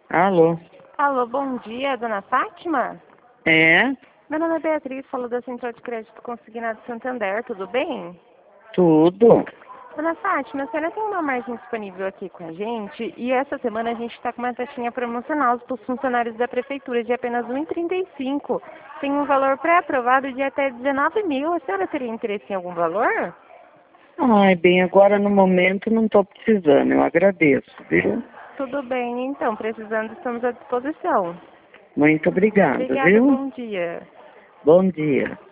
Alô? Alô, bom dia, dona Fátima? É? Meu nome é Beatriz, falo da Central de Crédito Consignado Santander, tudo bem? Tudo. Dona Fátima, a senhora tem uma margem disponível aqui com a gente e essa semana a gente está com uma taxinha promocional para os funcionários da prefeitura de apenas R$ 1,35. Tem um valor pré-aprovado de até 19 mil. A senhora teria interesse em algum valor? Ai, bem, agora no momento não estou precisando, eu agradeço, viu? Tudo bem, então, precisando, estamos à disposição. Muito obrigada, Obrigada, viu? bom dia. Bom dia.